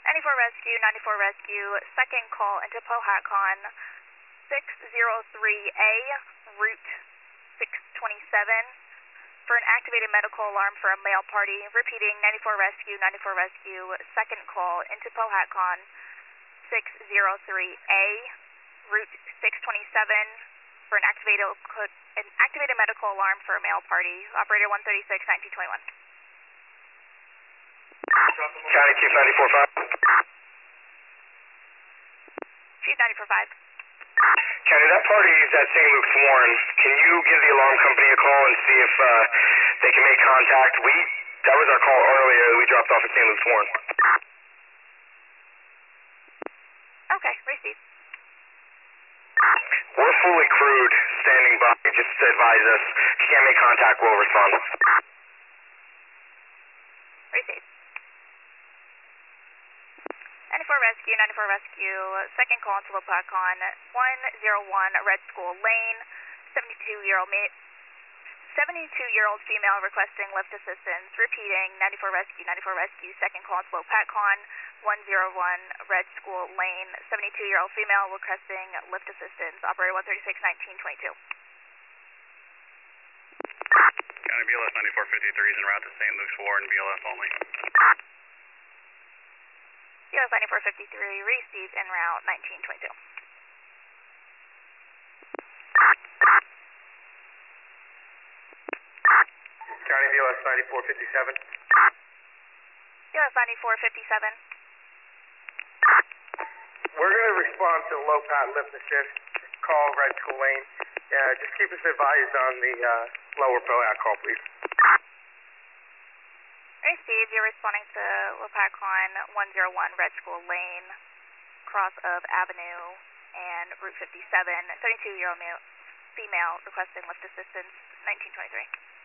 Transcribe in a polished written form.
94 Rescue, 94 Rescue, second call into Powhatcon, 603A, Route 627, for an activated medical alarm for a male party. Repeating, 94 Rescue, 94 Rescue, second call into Powhatcon, 603A, Route 627, for an activated medical alarm for a male party. Operator 136, 1921. County Chief 94.5. Chief 94.5. County, that party is at St. Luke's Warren. Can you give the alarm company a call and see if they can make contact? That was our call earlier. We dropped off at St. Luke's Warren. Okay, receive. We're fully crewed, standing by. Just advise us. If you can't make contact, we'll respond. Receive. 94 Rescue, 94 Rescue, second call into Powhatcon, 101 Red School Lane, 72-year-old female requesting lift assistance. Repeating, 94 Rescue, 94 Rescue, second call into Powhatcon, 101 Red School Lane, 72-year-old female requesting lift assistance. Operator 136, 1922. County BLS 9453 is en route to St. Luke's Warren, BLS only. BLS 9453, received en route, 1922. County BLS 9457. BLS 9457. We're going to respond to low pat lift assist, call Red School Lane. Just keep us advised on the lower Powhat call, please. Received, you're responding to Powhatcon 101 Red School Lane, cross of Avenue and Route 57, 32-year-old female requesting lift assistance, 1923.